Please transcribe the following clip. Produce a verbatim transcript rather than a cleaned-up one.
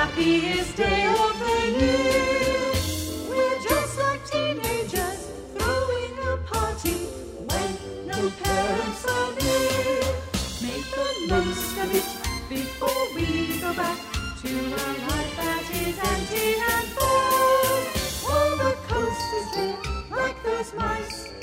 happiest day of the year. We're just like teenagers throwing a party when no parents are near. Make the most of it before we go back to a life that is empty and full. All the coast is lit like those mice